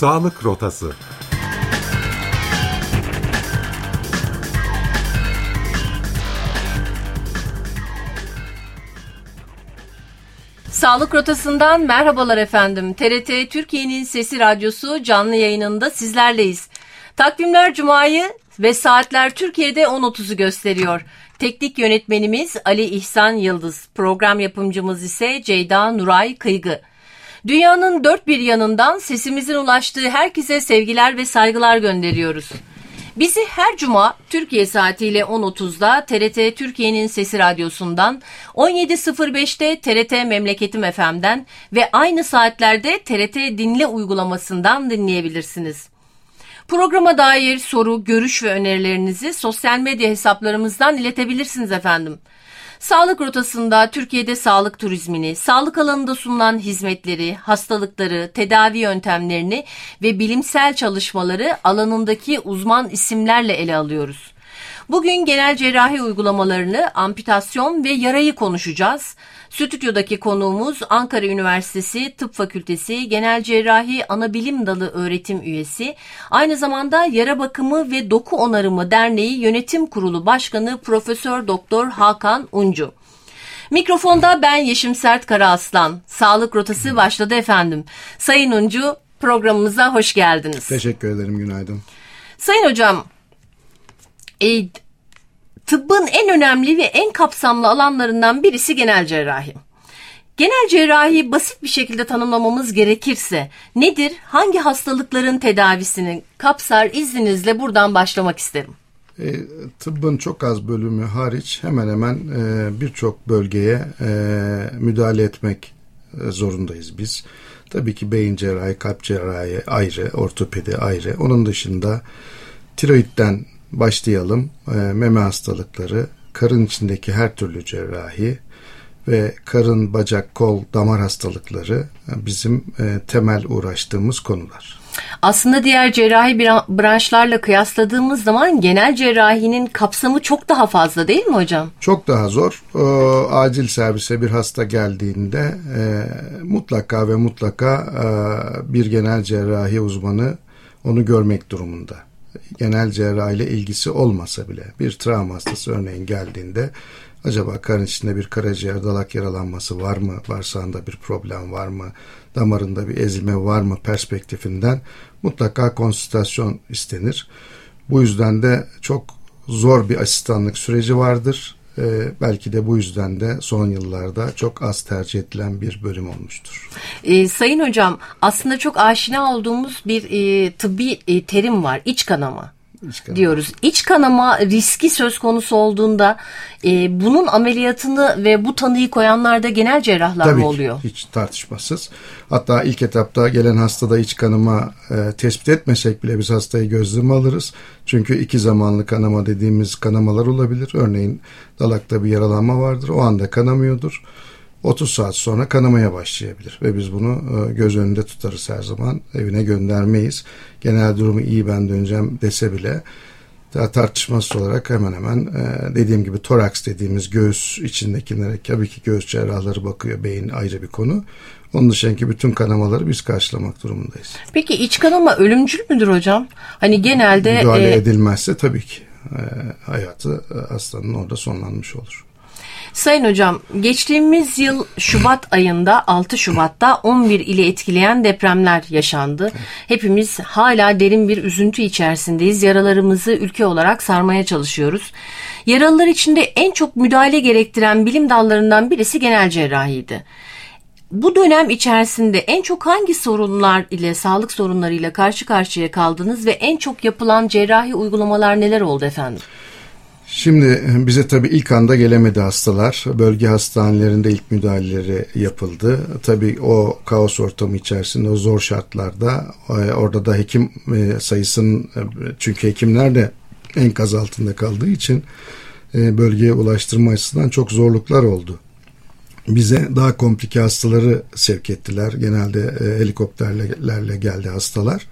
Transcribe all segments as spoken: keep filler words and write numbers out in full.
Sağlık Rotası. Sağlık Rotası'ndan merhabalar efendim. T R T Türkiye'nin Sesi Radyosu canlı yayınında sizlerleyiz. Takvimler Cuma'yı ve saatler Türkiye'de on otuzu gösteriyor. Teknik yönetmenimiz Ali İhsan Yıldız, program yapımcımız ise Ceyda Nuray Kıygı. Dünyanın dört bir yanından sesimizin ulaştığı herkese sevgiler ve saygılar gönderiyoruz. Bizi her cuma Türkiye saatiyle on otuzda T R T Türkiye'nin Sesi Radyosu'ndan, on yedi sıfır beşte T R T Memleketim F M'den ve aynı saatlerde T R T Dinle uygulamasından dinleyebilirsiniz. Programa dair soru, görüş ve önerilerinizi sosyal medya hesaplarımızdan iletebilirsiniz efendim. Sağlık Rotası'nda Türkiye'de sağlık turizmini, sağlık alanında sunulan hizmetleri, hastalıkları, tedavi yöntemlerini ve bilimsel çalışmaları alanındaki uzman isimlerle ele alıyoruz. Bugün genel cerrahi uygulamalarını, amputasyon ve yarayı konuşacağız. Stüdyodaki konuğumuz Ankara Üniversitesi Tıp Fakültesi Genel Cerrahi Anabilim Dalı öğretim üyesi, aynı zamanda Yara Bakımı ve Doku Onarımı Derneği Yönetim Kurulu Başkanı Profesör Doktor Hakan Uncu. Mikrofonda ben Yeşim Sert Karaaslan. Sağlık Rotası başladı efendim. Sayın Uncu, programımıza hoş geldiniz. Teşekkür ederim, günaydın. Sayın hocam, E, tıbbın en önemli ve en kapsamlı alanlarından birisi genel cerrahi. Genel cerrahi basit bir şekilde tanımlamamız gerekirse nedir? Hangi hastalıkların tedavisini kapsar? İzninizle buradan başlamak isterim. E, tıbbın çok az bölümü hariç hemen hemen e, birçok bölgeye e, müdahale etmek e, zorundayız biz. Tabii ki beyin cerrahi, kalp cerrahi ayrı, ortopedi ayrı. Onun dışında tiroidden başlayalım. E, meme hastalıkları, karın içindeki her türlü cerrahi ve karın, bacak, kol, damar hastalıkları bizim e, temel uğraştığımız konular. Aslında diğer cerrahi branşlarla kıyasladığımız zaman genel cerrahinin kapsamı çok daha fazla değil mi hocam? Çok daha zor. O, acil servise bir hasta geldiğinde e, mutlaka ve mutlaka e, bir genel cerrahi uzmanı onu görmek durumunda. Genel cerrahiyle ilgisi olmasa bile bir travma hastası örneğin geldiğinde acaba karın içinde bir karaciğer dalak yaralanması var mı? Bağırsağında bir problem var mı? Damarında bir ezilme var mı? Perspektifinden mutlaka konsültasyon istenir. Bu yüzden de çok zor bir asistanlık süreci vardır. Ee, belki de bu yüzden de son yıllarda çok az tercih edilen bir bölüm olmuştur. Ee, Sayın hocam, aslında çok aşina olduğumuz bir e, tıbbi e, terim var. İç kanama. İç kanama diyoruz. İç kanama riski söz konusu olduğunda e, bunun ameliyatını ve bu tanıyı koyanlar da genel cerrahlar Tabii mı oluyor? Tabii hiç tartışmasız. Hatta ilk etapta gelen hastada iç kanama e, tespit etmesek bile biz hastayı gözleme alırız. Çünkü iki zamanlı kanama dediğimiz kanamalar olabilir. Örneğin dalakta bir yaralanma vardır. O anda kanamıyordur. otuz saat sonra kanamaya başlayabilir ve biz bunu göz önünde tutarız her zaman. Evine göndermeyiz. Genel durumu iyi, ben döneceğim dese bile tartışmasız olarak hemen hemen dediğim gibi toraks dediğimiz göğüs içindekilere, tabii ki göğüs cerrahları bakıyor, beyin ayrı bir konu. Onun dışındaki bütün kanamaları biz karşılamak durumundayız. Peki iç kanama ölümcül müdür hocam? Hani genelde müdahale e... edilmezse tabii ki hayatı hastanın orada sonlanmış olur. Sayın hocam, geçtiğimiz yıl Şubat ayında altı Şubat'ta on bir ili etkileyen depremler yaşandı. Hepimiz hala derin bir üzüntü içerisindeyiz. Yaralarımızı ülke olarak sarmaya çalışıyoruz. Yaralılar içinde en çok müdahale gerektiren bilim dallarından birisi genel cerrahiydi. Bu dönem içerisinde en çok hangi sorunlar ile, sağlık sorunlarıyla karşı karşıya kaldınız ve en çok yapılan cerrahi uygulamalar neler oldu efendim? Şimdi bize tabii ilk anda gelemedi hastalar. Bölge hastanelerinde ilk müdahaleleri yapıldı. Tabii o kaos ortamı içerisinde, o zor şartlarda orada da hekim sayısının, çünkü hekimler de enkaz altında kaldığı için bölgeye ulaştırma açısından çok zorluklar oldu. Bize daha komplike hastaları sevk ettiler. Genelde helikopterlerle geldi hastalar.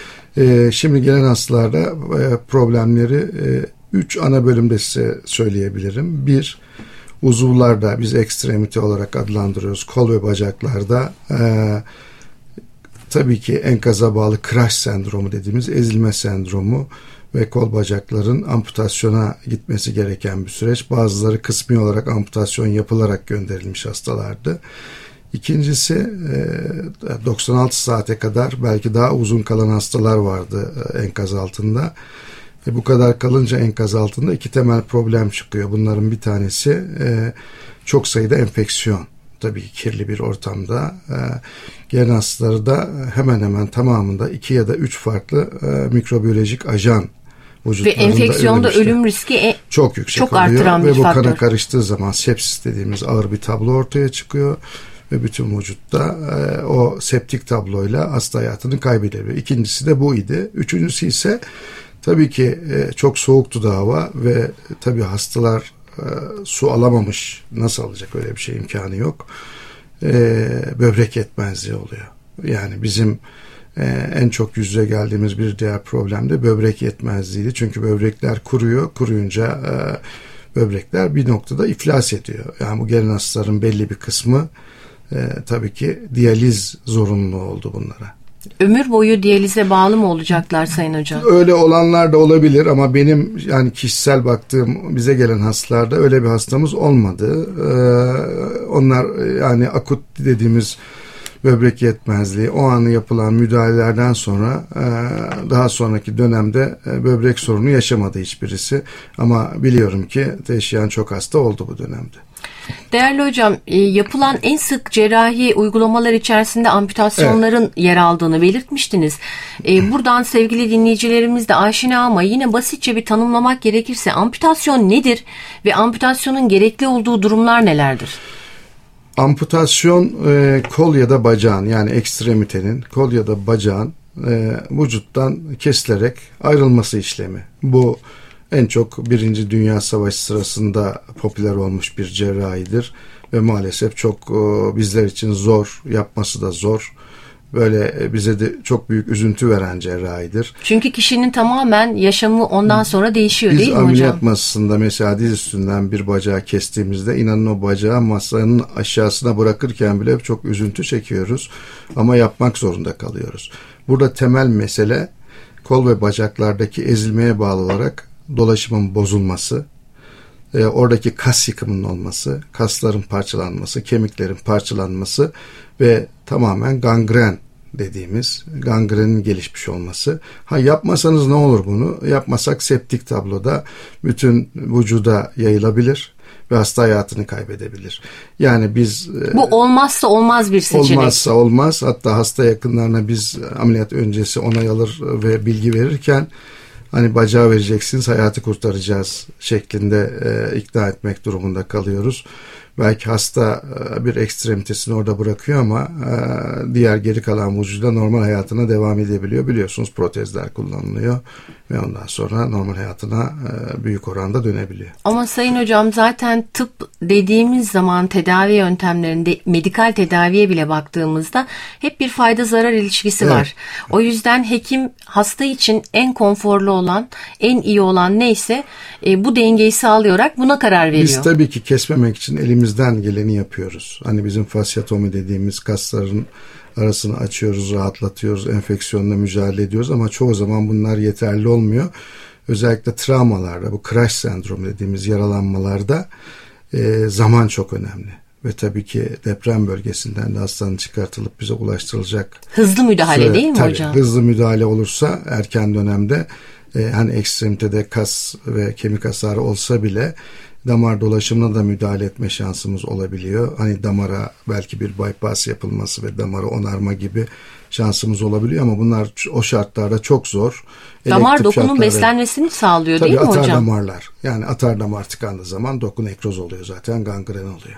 Şimdi gelen hastalarda problemleri üç ana bölümde size söyleyebilirim. Bir, uzuvlarda, biz ekstremite olarak adlandırıyoruz. Kol ve bacaklarda e, tabii ki enkaza bağlı crash sendromu dediğimiz ezilme sendromu ve kol bacakların amputasyona gitmesi gereken bir süreç. Bazıları kısmi olarak amputasyon yapılarak gönderilmiş hastalardı. İkincisi doksan altı saate kadar belki daha uzun kalan hastalar vardı enkaz altında. E bu kadar kalınca enkaz altında iki temel problem çıkıyor. Bunların bir tanesi çok sayıda enfeksiyon. Tabii kirli bir ortamda gelen hastaları da hemen hemen tamamında iki ya da üç farklı mikrobiyolojik ajan ve enfeksiyonda ölüm riski e, çok yüksek çok oluyor. Artıran ve bir bu faktör. kana karıştığı zaman sepsis dediğimiz ağır bir tablo ortaya çıkıyor ve bütün vücutta e, o septik tabloyla hasta hayatını kaybedebiliyor. İkincisi de bu idi. Üçüncüsü ise tabii ki e, çok soğuktu da hava ve tabii hastalar e, su alamamış. Nasıl alacak, öyle bir şey imkanı yok. E, böbrek yetmezliği oluyor. Yani bizim Ee, en çok yüz yüze geldiğimiz bir diğer problem de böbrek yetmezliğiydi. Çünkü böbrekler kuruyor. Kuruyunca e, böbrekler bir noktada iflas ediyor. Yani bu gelen hastaların belli bir kısmı e, tabii ki diyaliz zorunluluğu oldu bunlara. Ömür boyu diyalize bağlı mı olacaklar Sayın Hocam? Öyle olanlar da olabilir ama benim yani kişisel baktığım bize gelen hastalarda öyle bir hastamız olmadı. Ee, onlar yani akut dediğimiz böbrek yetmezliği, o an yapılan müdahalelerden sonra daha sonraki dönemde böbrek sorunu yaşamadı hiçbirisi. Ama biliyorum ki teşhiren çok hasta oldu bu dönemde. Değerli hocam, yapılan en sık cerrahi uygulamalar içerisinde amputasyonların evet. yer aldığını belirtmiştiniz. Buradan sevgili dinleyicilerimiz de aşina ama yine basitçe bir tanımlamak gerekirse amputasyon nedir ve amputasyonun gerekli olduğu durumlar nelerdir? Amputasyon e, kol ya da bacağın, yani ekstremitenin kol ya da bacağın e, vücuttan kesilerek ayrılması işlemi. Bu en çok Birinci Dünya Savaşı sırasında popüler olmuş bir cerrahidir ve maalesef çok e, bizler için zor, yapması da zor. Böyle bize de çok büyük üzüntü veren cerrahidir. Çünkü kişinin tamamen yaşamı ondan sonra değişiyor, Biz değil mi hocam? Biz ameliyat masasında mesela diz üstünden bir bacağı kestiğimizde inanın o bacağı masanın aşağısına bırakırken bile çok üzüntü çekiyoruz. Ama yapmak zorunda kalıyoruz. Burada temel mesele kol ve bacaklardaki ezilmeye bağlı olarak dolaşımın bozulması, e, oradaki kas yıkımının olması, kasların parçalanması, kemiklerin parçalanması ve tamamen gangren dediğimiz gangrenin gelişmiş olması. Ha yapmasanız ne olur bunu? Yapmasak septik tabloda bütün vücuda yayılabilir ve hasta hayatını kaybedebilir. Yani biz bu olmazsa olmaz bir seçenek. Olmazsa olmaz. Hatta hasta yakınlarına biz ameliyat öncesi onay alır ve bilgi verirken hani bacağı vereceksiniz, hayatı kurtaracağız şeklinde e, ikna etmek durumunda kalıyoruz. Belki hasta bir ekstremitesini orada bırakıyor ama diğer geri kalan vücuda normal hayatına devam edebiliyor. Biliyorsunuz protezler kullanılıyor ve ondan sonra normal hayatına büyük oranda dönebiliyor. Ama Sayın Hocam zaten tıp dediğimiz zaman tedavi yöntemlerinde medikal tedaviye bile baktığımızda hep bir fayda zarar ilişkisi evet. var. O yüzden hekim hasta için en konforlu olan, en iyi olan neyse bu dengeyi sağlayarak buna karar veriyor. Biz tabii ki kesmemek için elimizden geleni yapıyoruz. Hani bizim fasiyatomi dediğimiz kasların arasını açıyoruz, rahatlatıyoruz, enfeksiyonla mücadele ediyoruz ama çoğu zaman bunlar yeterli olmuyor. Özellikle travmalarda, bu crash sendromu dediğimiz yaralanmalarda e, zaman çok önemli. Ve tabii ki deprem bölgesinden de hastanın çıkartılıp bize ulaştırılacak. Hızlı müdahale süre, değil mi tabii, hocam? Hızlı müdahale olursa erken dönemde e, hani ekstremitede kas ve kemik hasarı olsa bile damar dolaşımına da müdahale etme şansımız olabiliyor. Hani damara belki bir bypass yapılması ve damarı onarma gibi şansımız olabiliyor ama bunlar o şartlarda çok zor. Damar Elektrik dokunun şartlarda, beslenmesini sağlıyor tabii değil mi hocam? Tabii atar damarlar. Yani atar damar tıkandığı zaman doku nekroz oluyor zaten, gangren oluyor.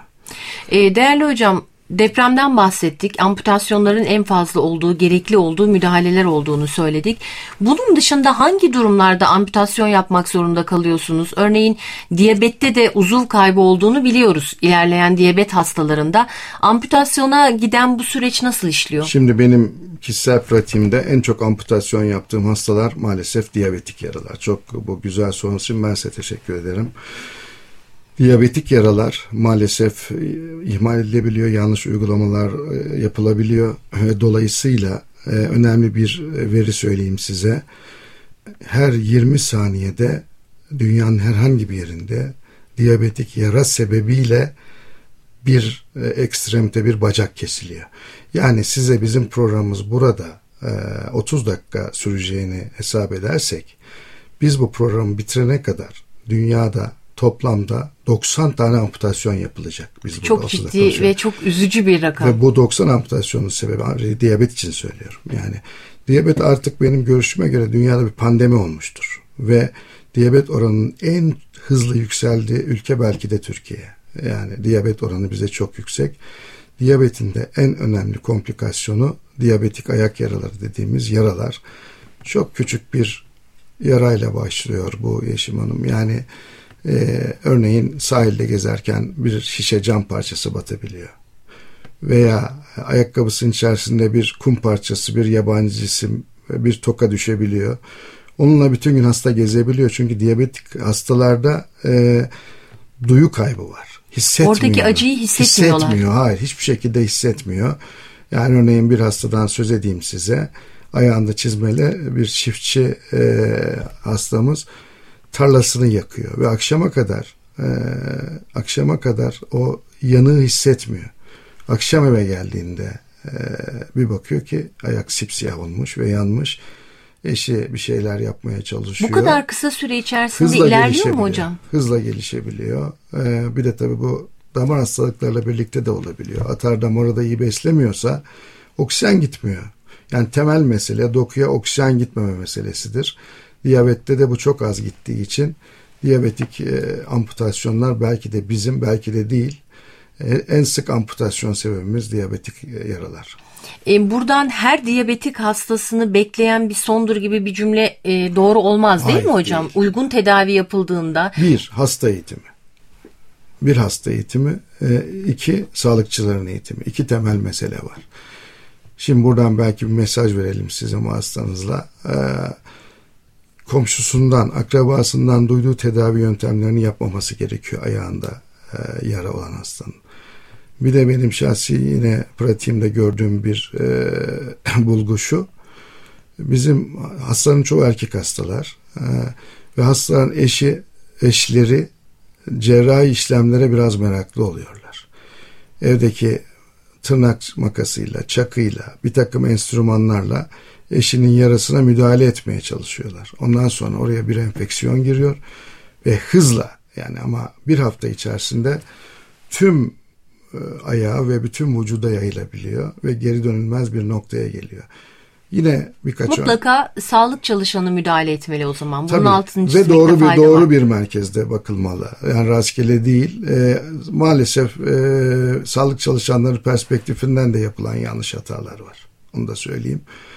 E, değerli hocam, depremden bahsettik. Amputasyonların en fazla olduğu, gerekli olduğu müdahaleler olduğunu söyledik. Bunun dışında hangi durumlarda amputasyon yapmak zorunda kalıyorsunuz? Örneğin diyabette de uzuv kaybı olduğunu biliyoruz. İlerleyen diyabet hastalarında. Amputasyona giden bu süreç nasıl işliyor? Şimdi benim kişisel pratiğimde en çok amputasyon yaptığım hastalar maalesef diyabetik yaralar. Çok bu güzel sorun için ben size teşekkür ederim. Diyabetik yaralar maalesef ihmal edilebiliyor, yanlış uygulamalar yapılabiliyor. Dolayısıyla e, önemli bir veri söyleyeyim size. Her yirmi saniyede dünyanın herhangi bir yerinde diyabetik yara sebebiyle bir e, ekstremite, bir bacak kesiliyor. Yani size bizim programımız burada e, otuz dakika süreceğini hesap edersek, biz bu programı bitirene kadar dünyada toplamda doksan tane amputasyon yapılacak. Biz çok ciddi ve çok üzücü bir rakam. Ve bu doksan amputasyonun sebebi, diyabet için söylüyorum. Yani diyabet artık benim görüşüme göre dünyada bir pandemi olmuştur. Ve diyabet oranının en hızlı yükseldiği ülke belki de Türkiye. Yani diyabet oranı bize çok yüksek. Diyabetin de en önemli komplikasyonu diyabetik ayak yaraları dediğimiz yaralar. Çok küçük bir yarayla başlıyor bu Yeşim Hanım. Yani e, örneğin sahilde gezerken bir şişe cam parçası batabiliyor. Veya ayakkabısının içerisinde bir kum parçası, bir yabancı cisim, bir toka düşebiliyor. Onunla bütün gün hasta gezebiliyor. Çünkü diyabetik hastalarda e, duyu kaybı var. Hissetmiyor. Oradaki acıyı hissetmiyorlar. Hissetmiyor. Hayır, hiçbir şekilde hissetmiyor. Yani örneğin bir hastadan söz edeyim size. Ayağında çizmeli bir çiftçi e, hastamız tarlasını yakıyor ve akşama kadar e, akşama kadar o yanığı hissetmiyor. Akşam eve geldiğinde e, bir bakıyor ki ayak sipsiyah olmuş ve yanmış. Eşi bir şeyler yapmaya çalışıyor. Bu kadar kısa süre içerisinde hızla ilerliyor mu hocam? Hızla gelişebiliyor. Ee, bir de tabii bu damar hastalıklarla birlikte de olabiliyor. Atar damarı da iyi beslemiyorsa oksijen gitmiyor. Yani temel mesele dokuya oksijen gitmeme meselesidir. Diyabette de bu çok az gittiği için diyabetik e, amputasyonlar belki de bizim, belki de değil. E, en sık amputasyon sebebimiz diyabetik e, yaralar. Buradan her diyabetik hastasını bekleyen bir sondur gibi bir cümle e, doğru olmaz değil Hayır, mi hocam? Değil. Uygun tedavi yapıldığında. Bir, hasta eğitimi. Bir, hasta eğitimi. E, iki, sağlıkçıların eğitimi. İki temel mesele var. Şimdi buradan belki bir mesaj verelim size bu hastanızla. E, komşusundan, akrabasından duyduğu tedavi yöntemlerini yapmaması gerekiyor ayağında e, yara olan hastanın. Bir de benim şahsi yine pratiğimde gördüğüm bir e, bulgu şu. Bizim hastanın çoğu erkek hastalar e, ve hastaların eşi, eşleri cerrahi işlemlere biraz meraklı oluyorlar. Evdeki tırnak makasıyla, çakıyla, bir takım enstrümanlarla eşinin yarasına müdahale etmeye çalışıyorlar. Ondan sonra oraya bir enfeksiyon giriyor ve hızla, yani ama bir hafta içerisinde tüm ayağı ve bütün vücuda yayılabiliyor ve geri dönülmez bir noktaya geliyor. Yine birkaç mutlaka ön... sağlık çalışanı müdahale etmeli o zaman. Bunun Tabii. altını ve doğru bir doğru var. bir merkezde bakılmalı. Yani rastgele değil. E, maalesef e, sağlık çalışanları perspektifinden de yapılan yanlış hatalar var. Onu da söyleyeyim.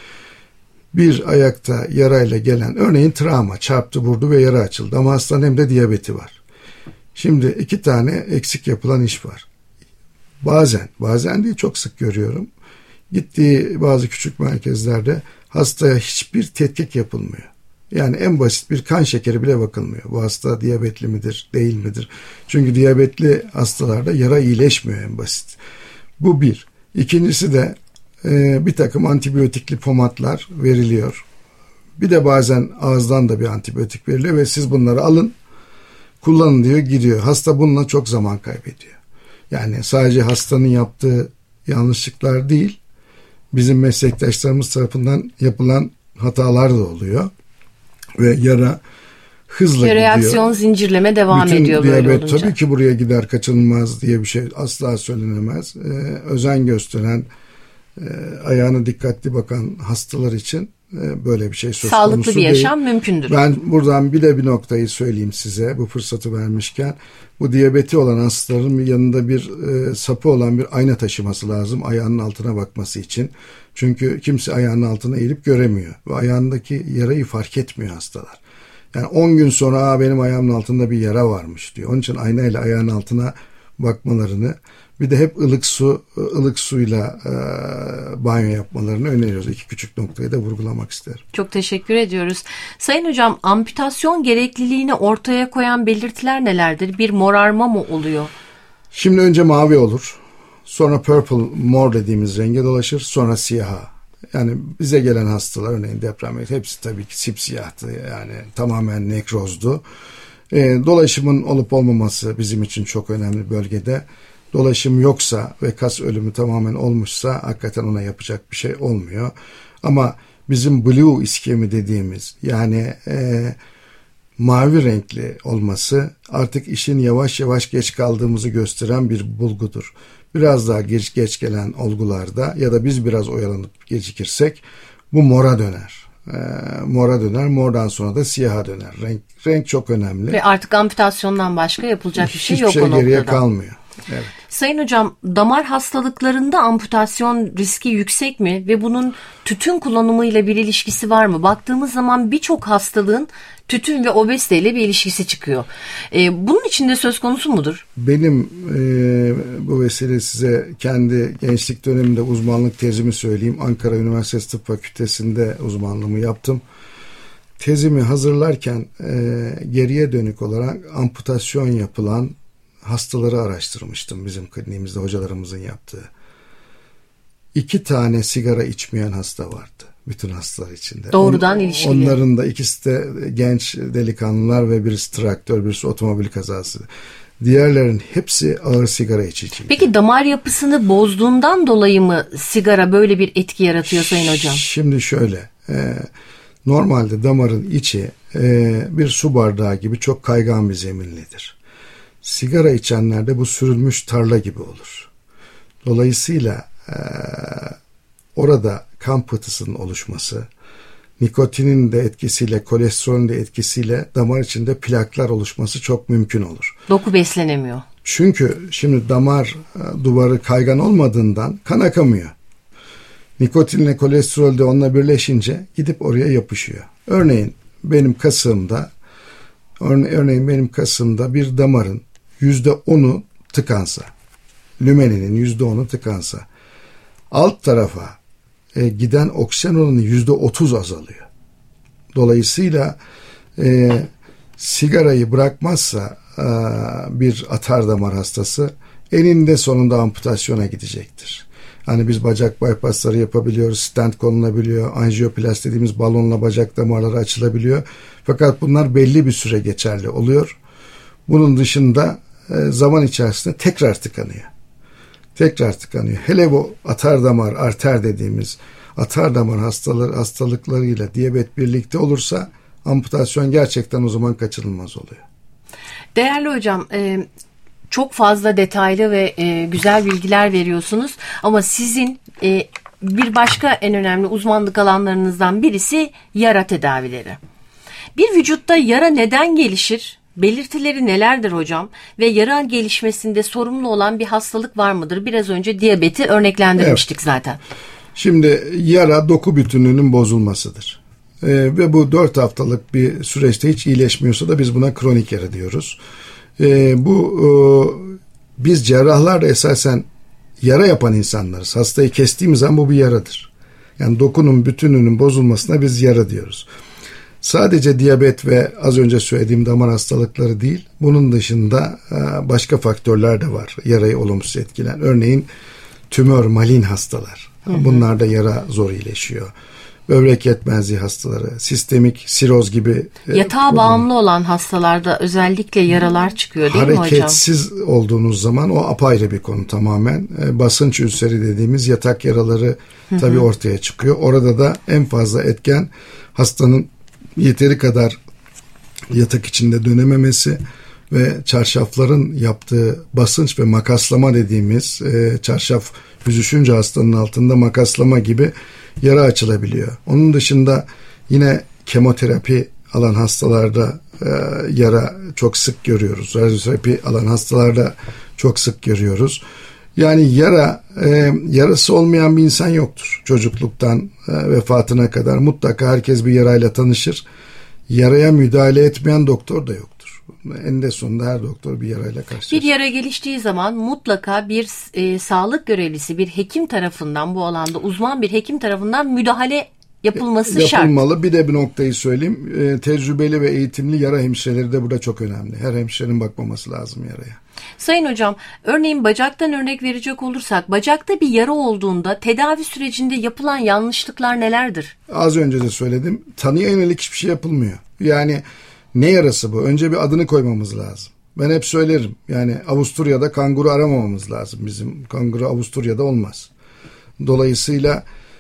Bir ayakta yarayla gelen, örneğin travma, çarptı, vurdu ve yara açıldı ama hastanın hem de diyabeti var. Şimdi iki tane eksik yapılan iş var. Bazen, bazen değil, çok sık görüyorum. Gittiği bazı küçük merkezlerde hastaya hiçbir tetkik yapılmıyor. Yani en basit bir kan şekeri bile bakılmıyor. Bu hasta diyabetli midir, değil midir? Çünkü diyabetli hastalarda yara iyileşmiyor en basit. Bu bir. İkincisi de e, bir takım antibiyotikli pomatlar veriliyor. Bir de bazen ağızdan da bir antibiyotik veriliyor ve siz bunları alın, kullanın diyor, gidiyor. Hasta bununla çok zaman kaybediyor. Yani sadece hastanın yaptığı yanlışlıklar değil, bizim meslektaşlarımız tarafından yapılan hatalar da oluyor. Ve yara hızla gidiyor. Reaksiyon zincirleme devam bütün ediyor böyle diyabet olunca. Tabii ki buraya gider, kaçınılmaz diye bir şey asla söylenemez. Ee, özen gösteren, e, ayağına dikkatli bakan hastalar için e, böyle bir şey söz konusu değil. Sağlıklı bir yaşam mümkündür. Ben buradan bir de bir noktayı söyleyeyim size bu fırsatı vermişken. Bu diyabeti olan hastaların yanında bir e, sapı olan bir ayna taşıması lazım ayağının altına bakması için. Çünkü kimse ayağının altına eğilip göremiyor. Ve ayağındaki yarayı fark etmiyor hastalar. Yani on gün sonra Aa, benim ayağımın altında bir yara varmış diyor. Onun için aynayla ayağın altına bakmalarını, bir de hep ılık su, ılık suyla e, banyo yapmalarını öneriyoruz. İki küçük noktayı da vurgulamak isterim. Çok teşekkür ediyoruz. Sayın hocam, amputasyon gerekliliğini ortaya koyan belirtiler nelerdir? Bir morarma mı oluyor? Şimdi önce mavi olur. Sonra purple, mor dediğimiz renge dolaşır. Sonra siyaha. Yani bize gelen hastalar, örneğin deprem, hepsi tabii ki sipsiyahtı, yani tamamen nekrozdu. E, dolaşımın olup olmaması bizim için çok önemli bölgede. Dolaşım yoksa ve kas ölümü tamamen olmuşsa hakikaten ona yapacak bir şey olmuyor. Ama bizim blue iskemi dediğimiz, yani e, mavi renkli olması artık işin yavaş yavaş geç kaldığımızı gösteren bir bulgudur. Biraz daha geç geç gelen olgularda ya da biz biraz oyalanıp gecikirsek bu mora döner. E, mora döner, mordan sonra da siyaha döner. Renk renk çok önemli. Ve artık amputasyondan başka yapılacak bir şey yok o noktada. Hiçbir şey geriye kalmıyor. Evet. Sayın hocam, damar hastalıklarında amputasyon riski yüksek mi ve bunun tütün kullanımıyla bir ilişkisi var mı? Baktığımız zaman birçok hastalığın tütün ve obeziteyle bir ilişkisi çıkıyor. Ee, bunun içinde söz konusu mudur? Benim e, bu vesile size kendi gençlik döneminde uzmanlık tezimi söyleyeyim. Ankara Üniversitesi Tıp Fakültesi'nde uzmanlığımı yaptım. Tezimi hazırlarken e, geriye dönük olarak amputasyon yapılan hastaları araştırmıştım, bizim kliniğimizde hocalarımızın yaptığı. İki tane sigara içmeyen hasta vardı bütün hastalar içinde. Doğrudan On, ilişkili. Onların da ikisi de genç delikanlılar ve birisi traktör, birisi otomobil kazası. Diğerlerin hepsi ağır sigara içiciydi. Peki damar yapısını bozduğundan dolayı mı sigara böyle bir etki yaratıyor Sayın Hocam? Şimdi şöyle, e, normalde damarın içi e, bir su bardağı gibi çok kaygan bir zeminlidir. Sigara içenlerde bu sürülmüş tarla gibi olur. Dolayısıyla e, orada kan pıhtısının oluşması, nikotinin de etkisiyle, kolesterolün de etkisiyle damar içinde plaklar oluşması çok mümkün olur. Doku beslenemiyor. Çünkü şimdi damar e, duvarı kaygan olmadığından kan akamıyor. Nikotinle kolesterol de onunla birleşince gidip oraya yapışıyor. Örneğin benim kasığımda, örneğin benim kasığımda bir damarın yüzde onu tıkansa, lümeninin yüzde onu tıkansa, alt tarafa e, giden oksijen oranı yüzde otuz azalıyor. Dolayısıyla e, sigarayı bırakmazsa e, bir atardamar hastası eninde sonunda amputasyona gidecektir. Hani biz bacak bypassları yapabiliyoruz, stent konulabiliyor, anjiyoplasti dediğimiz balonla bacak damarları açılabiliyor. Fakat bunlar belli bir süre geçerli oluyor. Bunun dışında e, zaman içerisinde tekrar tıkanıyor. Tekrar tıkanıyor. Hele bu atardamar, arter dediğimiz atardamar hastaları, hastalıklarıyla diyabet birlikte olursa amputasyon gerçekten o zaman kaçınılmaz oluyor. Değerli hocam, e, çok fazla detaylı ve e, güzel bilgiler veriyorsunuz ama sizin e, bir başka en önemli uzmanlık alanlarınızdan birisi yara tedavileri. Bir vücutta yara neden gelişir? Belirtileri nelerdir hocam? Ve yara gelişmesinde sorumlu olan bir hastalık var mıdır? Biraz önce diyabeti örneklendirmiştik evet. zaten. Şimdi yara doku bütünlüğünün bozulmasıdır. Ee, ve bu dört haftalık bir süreçte hiç iyileşmiyorsa da biz buna kronik yara diyoruz. Ee, bu e, biz cerrahlar da esasen yara yapan insanlarız. Hastayı kestiğimiz zaman bu bir yaradır. Yani dokunun bütünlüğünün bozulmasına biz yara diyoruz. Sadece diyabet ve az önce söylediğim damar hastalıkları değil, bunun dışında başka faktörler de var yarayı olumsuz etkilen. Örneğin tümör, malin hastalar. Hı hı. Bunlarda yara zor iyileşiyor. Böbrek yetmezliği hastaları, sistemik siroz gibi. Yatağa e, bağımlı olan hastalarda özellikle yaralar çıkıyor değil mi hocam? Hareketsiz olduğunuz zaman o apayrı bir konu tamamen. E, basınç ülseri dediğimiz yatak yaraları hı hı. tabii ortaya çıkıyor. Orada da en fazla etken hastanın yeteri kadar yatak içinde dönememesi ve çarşafların yaptığı basınç ve makaslama dediğimiz e, çarşaf büzüşünce hastanın altında makaslama gibi yara açılabiliyor. Onun dışında yine kemoterapi alan hastalarda e, yara çok sık görüyoruz. Radyoterapi alan hastalarda çok sık görüyoruz. Yani yara, e, yarası olmayan bir insan yoktur. Çocukluktan e, vefatına kadar mutlaka herkes bir yarayla tanışır. Yaraya müdahale etmeyen doktor da yoktur. Eninde sonunda her doktor bir yarayla karşılaşır. Bir yara geliştiği zaman mutlaka bir e, sağlık görevlisi, bir hekim tarafından, bu alanda uzman bir hekim tarafından müdahale yapılması Yapılmalı. şart. Yapılmalı. Bir de bir noktayı söyleyeyim. E, tecrübeli ve eğitimli yara hemşireleri de burada çok önemli. Her hemşirenin bakmaması lazım yaraya. Sayın hocam, örneğin bacaktan örnek verecek olursak, bacakta bir yara olduğunda tedavi sürecinde yapılan yanlışlıklar nelerdir? Az önce de söyledim. Tanıya yönelik hiçbir şey yapılmıyor. Yani ne yarası bu? Önce bir adını koymamız lazım. Ben hep söylerim. Yani Avusturya'da kanguru aramamamız lazım bizim. Kanguru Avusturya'da olmaz. Dolayısıyla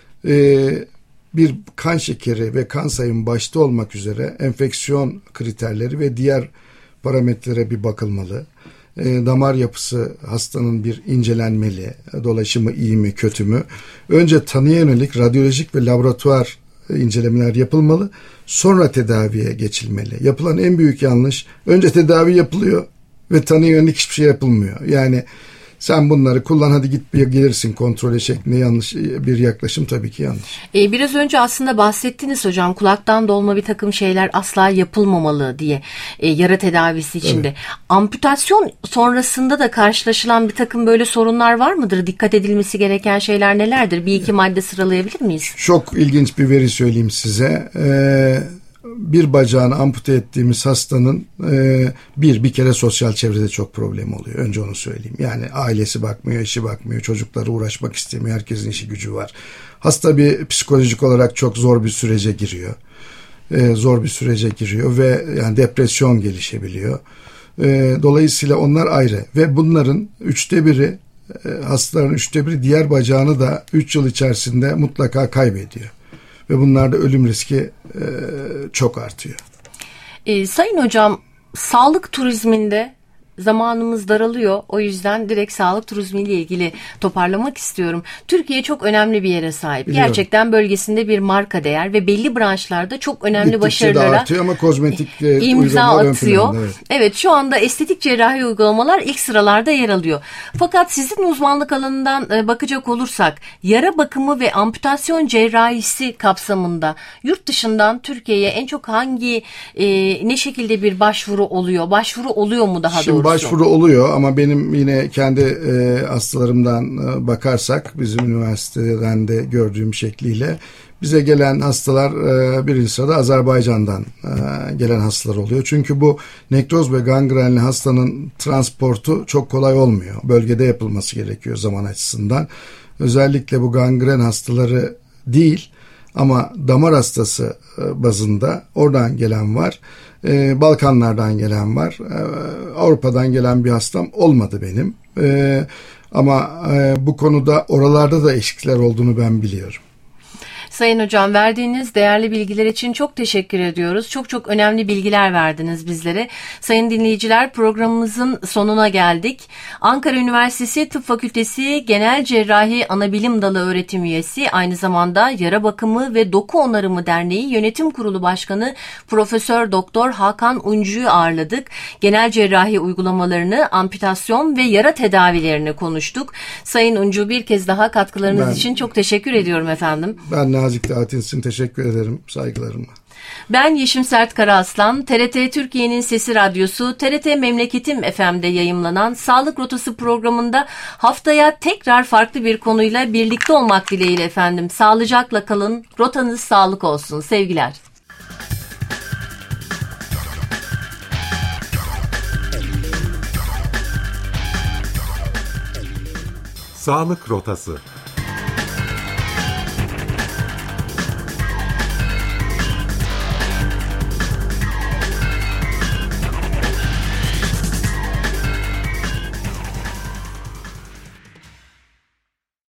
e, bir kan şekeri ve kan sayımı başta olmak üzere enfeksiyon kriterleri ve diğer parametrelere bir bakılmalı. E, damar yapısı hastanın bir incelenmeli. Dolaşımı iyi mi kötü mü? Önce tanıya yönelik radyolojik ve laboratuvar incelemeler yapılmalı. Sonra tedaviye geçilmeli. Yapılan en büyük yanlış, önce tedavi yapılıyor ve tanıya yönelik hiçbir şey yapılmıyor. Yani sen bunları kullan, hadi git bir gelirsin kontrole şeklinde yanlış bir yaklaşım, tabii ki yanlış. Ee, biraz önce aslında bahsettiniz hocam, kulaktan dolma bir takım şeyler asla yapılmamalı diye e, yara tedavisi içinde. Evet. Amputasyon sonrasında da karşılaşılan bir takım böyle sorunlar var mıdır? Dikkat edilmesi gereken şeyler nelerdir? Bir iki madde sıralayabilir miyiz? Çok ilginç bir veri söyleyeyim size. Ee, bir bacağını ampute ettiğimiz hastanın e, bir bir kere sosyal çevrede çok problem oluyor. Önce onu söyleyeyim. Yani ailesi bakmıyor, eşi bakmıyor, çocukları uğraşmak istemiyor. Herkesin işi gücü var. Hasta bir psikolojik olarak çok zor bir sürece giriyor. E, zor bir sürece giriyor ve yani depresyon gelişebiliyor. E, dolayısıyla onlar ayrı ve bunların üçte biri e, hastaların üçte biri diğer bacağını da üç yıl içerisinde mutlaka kaybediyor. Ve bunlarda ölüm riski e, çok artıyor. E, Sayın hocam, sağlık turizminde zamanımız daralıyor. O yüzden direkt sağlık turizmiyle ilgili toparlamak istiyorum. Türkiye çok önemli bir yere sahip. Biliyorum. Gerçekten bölgesinde bir marka değer ve belli branşlarda çok önemli Gittikçe başarılara artıyor ama kozmetik imza atıyor. Planda, evet. evet, şu anda estetik cerrahi uygulamalar ilk sıralarda yer alıyor. Fakat sizin uzmanlık alanından bakacak olursak, yara bakımı ve amputasyon cerrahisi kapsamında yurt dışından Türkiye'ye en çok hangi e, ne şekilde bir başvuru oluyor? Başvuru oluyor mu daha Şimdi doğrusu? Başvuru oluyor ama benim yine kendi e, hastalarımdan e, bakarsak, bizim üniversiteden de gördüğüm şekliyle bize gelen hastalar e, birinci sırada Azerbaycan'dan e, gelen hastalar oluyor. Çünkü bu nekroz ve gangrenli hastanın transportu çok kolay olmuyor. Bölgede yapılması gerekiyor zaman açısından. Özellikle bu gangren hastaları değil ama damar hastası e, bazında oradan gelen var. Ee, Balkanlardan gelen var. Ee, Avrupa'dan gelen bir hastam olmadı benim. Ee, ama e, bu konuda oralarda da eksikler olduğunu ben biliyorum. Sayın hocam, verdiğiniz değerli bilgiler için çok teşekkür ediyoruz. Çok çok önemli bilgiler verdiniz bizlere. Sayın dinleyiciler, programımızın sonuna geldik. Ankara Üniversitesi Tıp Fakültesi Genel Cerrahi Anabilim Dalı öğretim üyesi, aynı zamanda Yara Bakımı ve Doku Onarımı Derneği Yönetim Kurulu Başkanı Profesör Doktor Hakan Uncu'yu ağırladık. Genel cerrahi uygulamalarını, amputasyon ve yara tedavilerini konuştuk. Sayın Uncu, bir kez daha katkılarınız ben, için çok teşekkür ediyorum efendim. Ben nazik davetiniz için teşekkür ederim, saygılarımla. Ben Yeşim Sert Karaaslan, T R T Türkiye'nin Sesi Radyosu, T R T Memleketim F M'de yayımlanan Sağlık Rotası programında haftaya tekrar farklı bir konuyla birlikte olmak dileğiyle efendim. Sağlıcakla kalın, rotanız sağlık olsun. Sevgiler. Sağlık Rotası.